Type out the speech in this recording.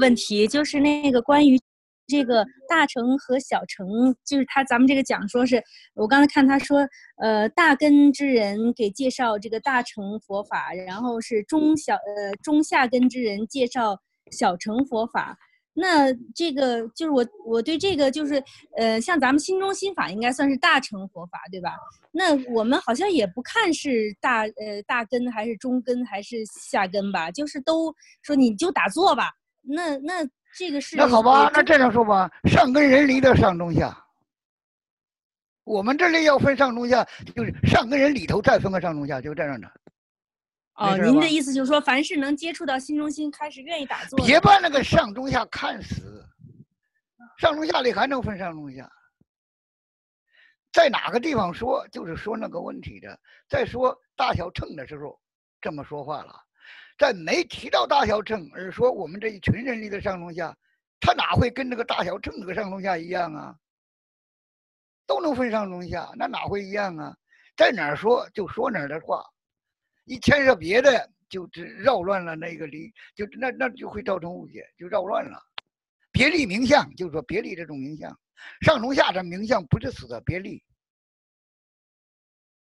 问题，就是那个关于这个大乘和小乘，就是咱们这个讲说是，我刚才看他说，大根之人给介绍这个大乘佛法，然后是中下根之人介绍小乘佛法。那这个就是我对这个就是像咱们心中心法应该算是大乘佛法，对吧？那我们好像也不看是大根还是中根还是下根吧，就是都说你就打坐吧。那这个是那好吧，那这样说吧，上根人离的上中下。我们这里要分上中下，就是上根人里头再分个上中下，就这样的。 哦，您的意思就是说，凡是能接触到心中心，开始愿意打坐， 别把那个上中下看死，上中下里还能分上中下。在哪个地方说，就是说那个问题的。在说大小乘的时候，这么说话了。在没提到大小乘，而说我们这一群人里的上中下，他哪会跟那个大小乘这个上中下一样啊？都能分上中下，那哪会一样啊？在哪儿说就说哪儿的话，一牵涉别的，就绕乱了那个理，就那就会造成误解，就绕乱了。别立名相，就是说别立这种名相，上中下这名相不是死的，别立。